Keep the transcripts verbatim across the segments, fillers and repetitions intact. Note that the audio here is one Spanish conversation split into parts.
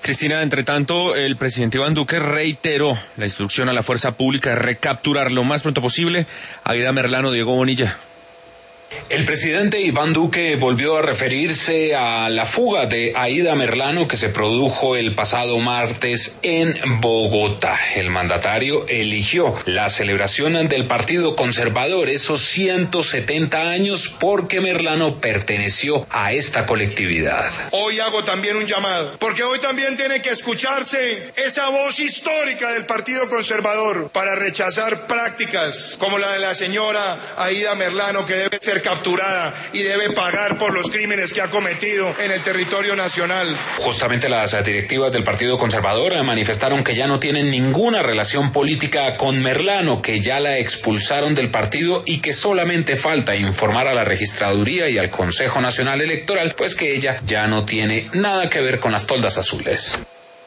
Cristina, entre tanto, el presidente Iván Duque reiteró la instrucción a la fuerza pública de recapturar lo más pronto posible a Aída Merlano. Diego Bonilla. El presidente Iván Duque volvió a referirse a la fuga de Aída Merlano que se produjo el pasado martes en Bogotá. El mandatario eligió la celebración del Partido Conservador, esos ciento setenta años, porque Merlano perteneció a esta colectividad. Hoy hago también un llamado, porque hoy también tiene que escucharse esa voz histórica del Partido Conservador para rechazar prácticas como la de la señora Aída Merlano, que debe ser capturada y debe pagar por los crímenes que ha cometido en el territorio nacional. Justamente las directivas del Partido Conservador manifestaron que ya no tienen ninguna relación política con Merlano, que ya la expulsaron del partido y que solamente falta informar a la Registraduría y al Consejo Nacional Electoral, pues que ella ya no tiene nada que ver con las toldas azules.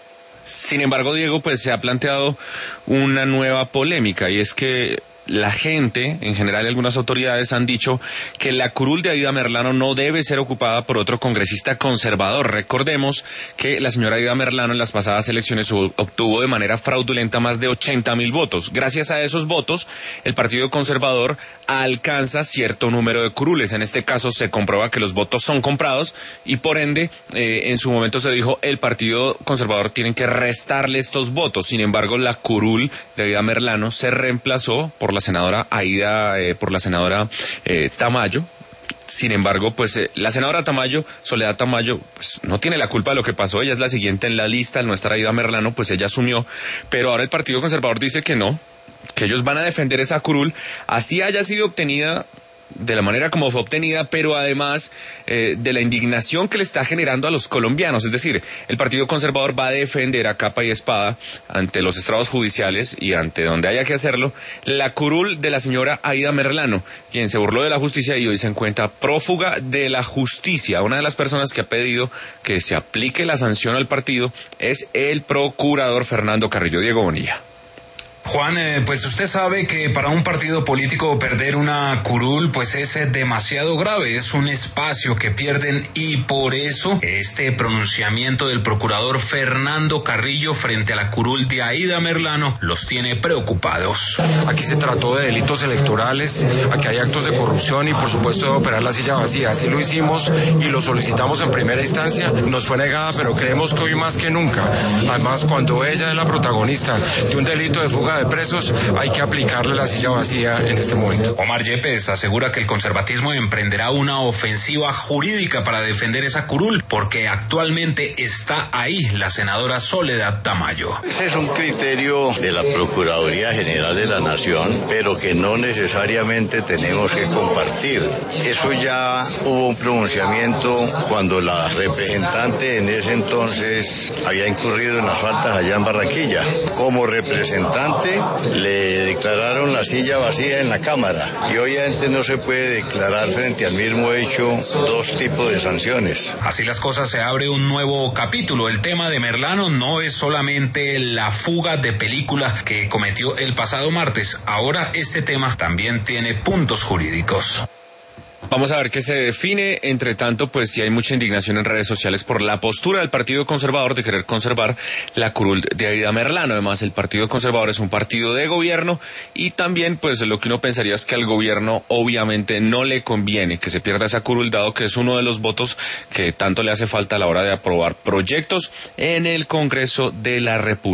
Sin embargo, Diego, pues se ha planteado una nueva polémica, y es que la gente, en general algunas autoridades, han dicho que la curul de Aída Merlano no debe ser ocupada por otro congresista conservador. Recordemos que la señora Aída Merlano en las pasadas elecciones obtuvo de manera fraudulenta más de ochenta mil votos. Gracias a esos votos, el Partido Conservador alcanza cierto número de curules. En este caso se comprueba que los votos son comprados y por ende, eh, en su momento se dijo, el Partido Conservador tiene que restarle estos votos. Sin embargo, la curul de Aída Merlano se reemplazó por la senadora Aída, eh, por la senadora eh, Tamayo. Sin embargo, pues eh, la senadora Tamayo, Soledad Tamayo, pues no tiene la culpa de lo que pasó. Ella es la siguiente en la lista, al no estar Aída Merlano, pues ella asumió. Pero ahora el Partido Conservador dice que no, que ellos van a defender esa curul, así haya sido obtenida de la manera como fue obtenida, pero además eh, de la indignación que le está generando a los colombianos. Es decir, el Partido Conservador va a defender a capa y espada ante los estrados judiciales y ante donde haya que hacerlo la curul de la señora Aída Merlano, quien se burló de la justicia y hoy se encuentra prófuga de la justicia. Una de las personas que ha pedido que se aplique la sanción al partido es el procurador Fernando Carrillo. Diego Bonilla. Juan, eh, pues usted sabe que para un partido político perder una curul pues es eh, demasiado grave, es un espacio que pierden, y por eso este pronunciamiento del procurador Fernando Carrillo frente a la curul de Aída Merlano los tiene preocupados. Aquí se trató de delitos electorales, aquí hay actos de corrupción y por supuesto de operar la silla vacía. Así lo hicimos y lo solicitamos en primera instancia, nos fue negada, pero creemos que hoy más que nunca, además cuando ella es la protagonista de un delito de fuga de presos, hay que aplicarle la silla vacía en este momento. Omar Yepes asegura que el conservatismo emprenderá una ofensiva jurídica para defender esa curul, porque actualmente está ahí la senadora Soledad Tamayo. Ese es un criterio de la Procuraduría General de la Nación, pero que no necesariamente tenemos que compartir. Eso ya hubo un pronunciamiento cuando la representante en ese entonces había incurrido en las faltas allá en Barranquilla. Como representante le declararon la silla vacía en la Cámara y obviamente no se puede declarar frente al mismo hecho dos tipos de sanciones. Así las cosas, se abre un nuevo capítulo. El tema de Merlano no es solamente la fuga de película que cometió el pasado martes. Ahora este tema también tiene puntos jurídicos. Vamos a ver qué se define. Entre tanto, pues sí hay mucha indignación en redes sociales por la postura del Partido Conservador de querer conservar la curul de Aída Merlano. Además, el Partido Conservador es un partido de gobierno y también, pues lo que uno pensaría es que al gobierno obviamente no le conviene que se pierda esa curul, dado que es uno de los votos que tanto le hace falta a la hora de aprobar proyectos en el Congreso de la República.